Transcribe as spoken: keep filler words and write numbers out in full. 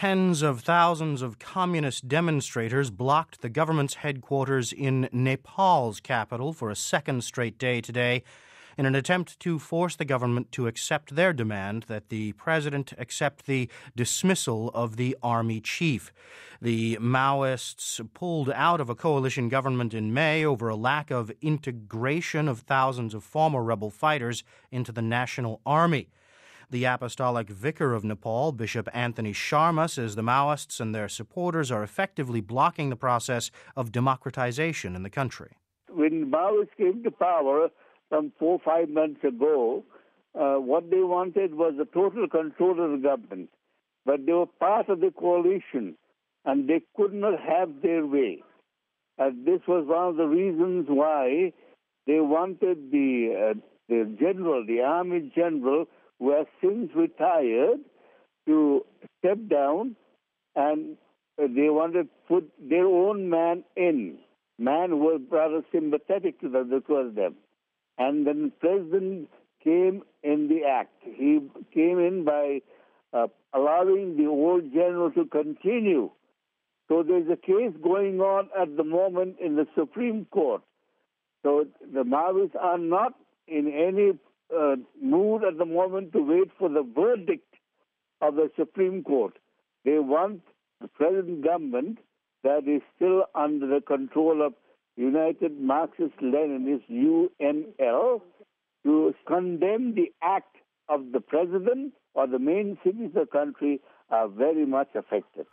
Tens of thousands of communist demonstrators blocked the government's headquarters in Nepal's capital for a second straight day today in an attempt to force the government to accept their demand that the president accept the dismissal of the army chief. The Maoists pulled out of a coalition government in May over a lack of integration of thousands of former rebel fighters into the national army. The Apostolic Vicar of Nepal, Bishop Anthony Sharma, says the Maoists and their supporters are effectively blocking the process of democratization in the country. When Maoists came to power some four, five months ago, uh, what they wanted was the total control of the government. But they were part of the coalition, and they could not have their way. And this was one of the reasons why they wanted the, uh, the general, the army general, who has since retired, to step down, and they wanted to put their own man in, man who was rather sympathetic to them, towards them. And then the president came in the act. He came in by uh, allowing the old general to continue. So there's a case going on at the moment in the Supreme Court. So the Maoists are not in any uh, mood at the moment to wait for the verdict of the Supreme Court. They want the present government that is still under the control of United Marxist-Leninists, U N L, to condemn the act of the president, or the main cities of the country are very much affected.